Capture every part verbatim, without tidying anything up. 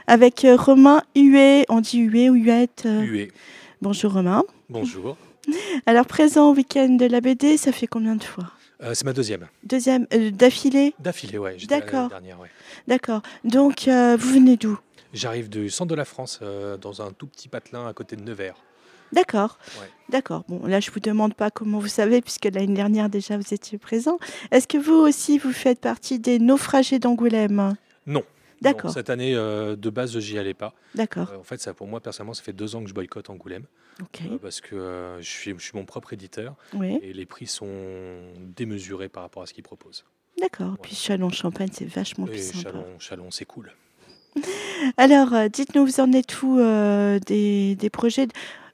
avec euh, Romain Huet. On dit Huet ou Huette euh... Huet. Bonjour Romain. Bonjour. Alors, présent au week-end de la B D, ça fait combien de fois? euh, C'est ma deuxième. Deuxième, euh, d'affilée? D'affilée, ouais. J'étais D'accord. la dernière, ouais. D'accord. Donc, euh, vous venez d'où? J'arrive du centre de la France, euh, dans un tout petit patelin à côté de Nevers. D'accord. Ouais. D'accord. Bon, là, je vous demande pas comment vous savez, puisque l'année dernière, déjà, vous étiez présent. Est-ce que vous aussi, vous faites partie des naufragés d'Angoulême? Non. D'accord. Non, cette année, euh, de base, j'y allais pas. D'accord. Euh, en fait, ça, pour moi, personnellement, ça fait deux ans que je boycotte Angoulême. Ok. Euh, parce que euh, je, suis, je suis mon propre éditeur. Oui. Et les prix sont démesurés par rapport à ce qu'ils proposent. D'accord. Voilà. Puis Châlons-Champagne, c'est vachement Et plus sympa. Chalon, Chalon, c'est cool. Alors, euh, dites-nous, vous en êtes où euh, des, des projets?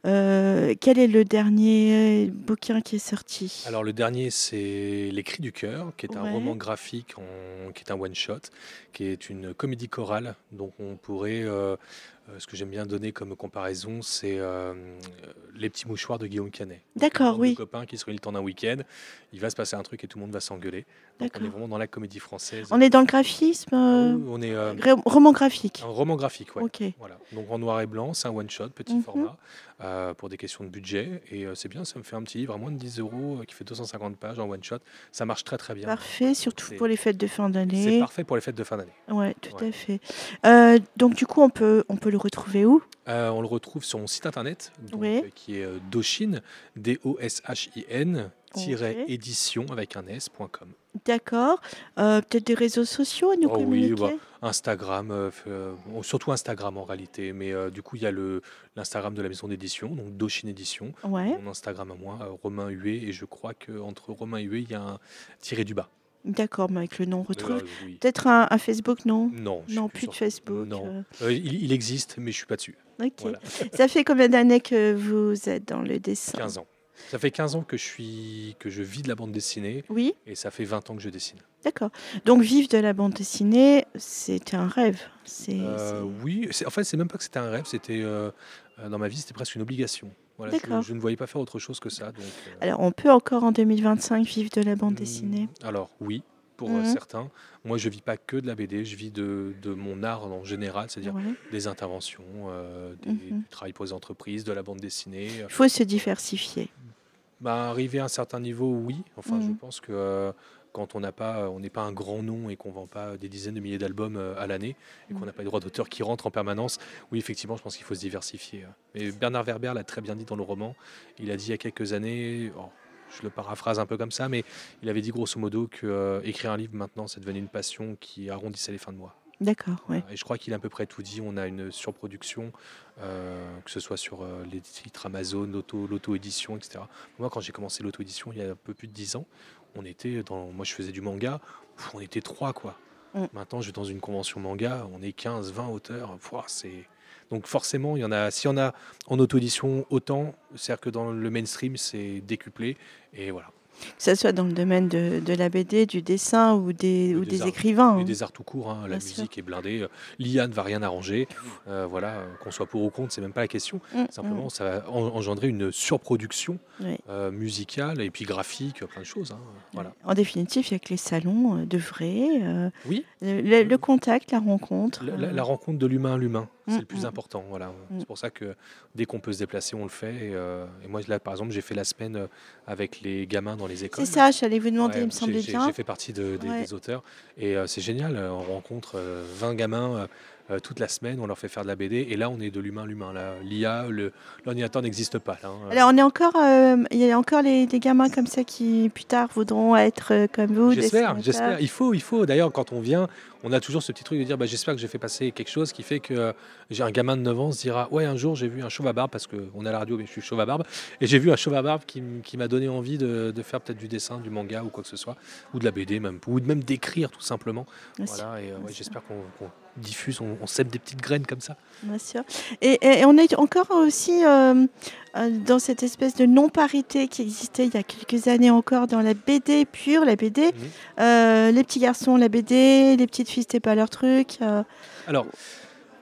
Euh, quel est le dernier bouquin qui est sorti? Alors le dernier, c'est Les Cris du Cœur, qui est Ouais. un roman graphique, en- qui est un one-shot, qui est une comédie chorale. Donc on pourrait, euh, euh, ce que j'aime bien donner comme comparaison, c'est euh, Les Petits Mouchoirs de Guillaume Canet. Donc, D'accord, une bande oui. de copains qui se réunissent le temps d'un week-end, il va se passer un truc et tout le monde va s'engueuler. Donc on est D'accord. vraiment dans la comédie française. On est dans le graphisme, Ah euh, oui, on est euh, gra- roman graphique. un roman graphique, ouais. Ok. Voilà. Donc en noir et blanc, c'est un one-shot, petit Mhm. format, euh, pour des questions de budget. Et euh, c'est bien, ça me fait un petit livre à moins de dix euros euh, qui fait deux cent cinquante pages en one-shot. Ça marche très très bien. Parfait, Voilà. surtout C'est- pour les fêtes de fin C'est d'année. parfait pour les fêtes de fin d'année. Ouais, tout Ouais. à fait. Euh, donc du coup, on peut, on peut le retrouver où? Euh, on le retrouve sur mon site internet, donc, Oui. euh, qui est euh, Doshin, D O S H I N, tiret Ok. édition avec un S point com. D'accord. Euh, peut-être des réseaux sociaux à nous Oh oui, communiquer? bah, Instagram, euh, f- euh, bon, surtout Instagram en réalité, mais euh, du coup il y a le l'Instagram de la maison d'édition, donc Doshin Édition, Ouais. mon Instagram à moi, euh, Romain Huet, et je crois qu'entre Romain et Huet, il y a un tiré du bas. D'accord, mais avec le nom, on Mais, retrouve. euh, oui. Peut-être un, un Facebook, non? Non, je suis Non, plus plus de sur Facebook. Non, euh. Euh, il, il existe, mais je suis pas dessus. Ok. Voilà. Ça fait combien d'années que vous êtes dans le dessin? quinze ans. Ça fait quinze ans que je suis que je vis de la bande dessinée, Oui, et ça fait vingt ans que je dessine. d'accord. Donc vivre de la bande dessinée, c'était un rêve. C'est, Euh, c'est- oui, c'est- en fait, c'est même pas que c'était un rêve, c'était euh, euh, dans ma vie, c'était presque une obligation. Voilà, je, D'accord. je ne voyais pas faire autre chose que ça. Donc, euh, Alors on peut encore en deux mille vingt-cinq vivre de la bande hmm, dessinée? alors oui, pour euh, Mhm. certains. Moi, je vis pas que de la B D, je vis de, de mon art en général, c'est-à-dire Ouais. des interventions, euh, des- Mhm. du travail pour les entreprises, de la bande dessinée. Il faut se diversifier. Bah, arriver à un certain niveau, oui. Enfin, je Mhm. pense que euh, quand on n'a pas, on n'est pas un grand nom et qu'on vend pas des dizaines de milliers d'albums euh, à l'année et qu'on Mhm. n'a pas les droits d'auteur qui rentrent en permanence, oui, effectivement, je pense qu'il faut se diversifier. Et Bernard Werber l'a très bien dit dans le roman. Il a dit il y a quelques années, oh, je le paraphrase un peu comme ça, mais il avait dit grosso modo que euh, écrire un livre maintenant, c'est devenu une passion qui arrondissait les fins de mois. D'accord, oui. Voilà. Et je crois qu'il a à peu près tout dit. On a une surproduction, euh, que ce soit sur euh, les titres Amazon, l'auto, l'auto-édition, et cetera. Moi, quand j'ai commencé l'auto-édition il y a un peu plus de dix ans, on était dans. Moi, je faisais du manga, pff, on était trois, quoi. Mm. Maintenant, je vais dans une convention manga, on est quinze, vingt auteurs. Pouah, c'est... Donc, forcément, il y en a. S'il y en a en auto-édition autant, c'est-à-dire que dans le mainstream, c'est décuplé. Et voilà. Que ce soit dans le domaine de, de la B D, du dessin ou des, Et ou des des arts- écrivains. Et hein. des arts tout court, hein. La Bien sûr. musique est blindée. L'I A ne va rien arranger. Euh, voilà, euh, qu'on soit pour ou contre, c'est même pas la question. Mm, Simplement, ça va en- engendrer une surproduction mm. Oui. euh, musicale et puis graphique, plein de choses. hein. Voilà. En définitive, il y a que les salons euh, de vrai, euh, Oui, le, le- le contact, la rencontre. la, la- euh, la rencontre de l'humain à l'humain, c'est Mm, le plus mm. important. Voilà. Mm. C'est pour ça que dès qu'on peut se déplacer, on le fait. Et, euh, et moi, là, par exemple, j'ai fait la semaine euh, avec les gamins dans les écoles. C'est ça, j'allais vous demander, Ouais, il me j'ai- semblait j'ai bien. j'ai fait partie de- des, Ouais. des auteurs et euh, c'est génial. euh, On rencontre euh, vingt gamins euh, euh, toute la semaine, on leur fait faire de la B D et là on est de l'humain à l'humain. Là, l'I A, le- l'ordinateur n'existe pas. Là, hein. Alors, on est encore, euh, il y a encore les, des gamins comme ça qui, plus tard, voudront être euh, comme vous, J'espère, dessinateurs. j'espère. Il faut, il faut. D'ailleurs, quand on vient, on a toujours ce petit truc de dire bah, j'espère que j'ai fait passer quelque chose qui fait que euh, j'ai un gamin de neuf ans se dira ouais, un jour j'ai vu un chauve à barbe parce qu'on a la radio, mais je suis chauve à barbe et j'ai vu un chauve à barbe qui, m- qui m'a donné envie de, de faire peut-être du dessin, du manga ou quoi que ce soit, ou de la B D même, ou de même d'écrire tout simplement. Bien sûr, Voilà, et euh, bien ouais, sûr. j'espère qu'on qu'on diffuse, on, on sème des petites graines comme ça. Bien sûr. Et, et- et on est encore aussi euh, euh, dans cette espèce de non-parité qui existait il y a quelques années encore dans la B D pure, la B D. Mhm. Euh, les petits garçons, la B D, les petites filles, c'était pas leur truc. euh. Alors,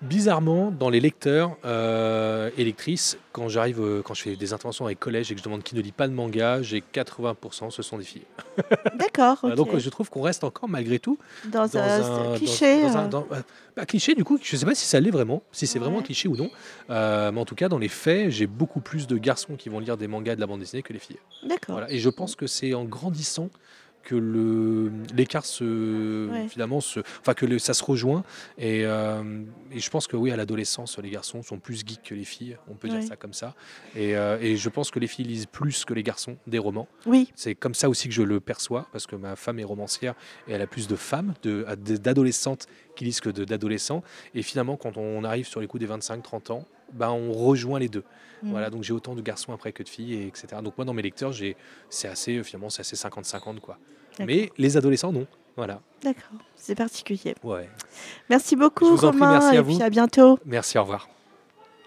Bizarrement, dans les lecteurs euh, et lectrices, quand j'arrive, euh, quand je fais des interventions avec collèges et que je demande qui ne lit pas de manga, j'ai quatre-vingts pour cent ce sont des filles. D'accord, Voilà, donc euh, ok. je trouve qu'on reste encore malgré tout Dans dans un un, dans, cliché. dans un euh, dans- euh, bah, cliché du coup, je ne sais pas si ça l'est vraiment, si c'est vraiment un Ouais, cliché ou non, euh, mais en tout cas dans les faits, j'ai beaucoup plus de garçons qui vont lire des mangas et de la bande dessinée que les filles. d'accord. Voilà, et je pense que c'est en grandissant que le l'écart se Ouais, finalement se enfin que le- ça se rejoint et, euh, et je pense que oui à l'adolescence les garçons sont plus geeks que les filles, on peut dire ouais. ça comme ça, et, euh, et je pense que les filles lisent plus que les garçons des romans. Oui, C'est comme ça aussi que je le perçois, parce que ma femme est romancière et elle a plus de femmes, de, d'adolescentes qui lisent que de- d'adolescents. Et finalement, quand on arrive sur les coups des vingt-cinq trente ans, ben, on rejoint les deux. mm, Voilà, donc j'ai autant de garçons après que de filles, et etc. Donc moi, dans mes lecteurs, j'ai, c'est assez, finalement, c'est assez cinquante cinquante, quoi. d'accord. Mais les adolescents, non. Voilà. D'accord. C'est particulier. Ouais. Merci Je beaucoup, vous en prie, Romain, merci à et puis vous. à bientôt. Merci, au revoir.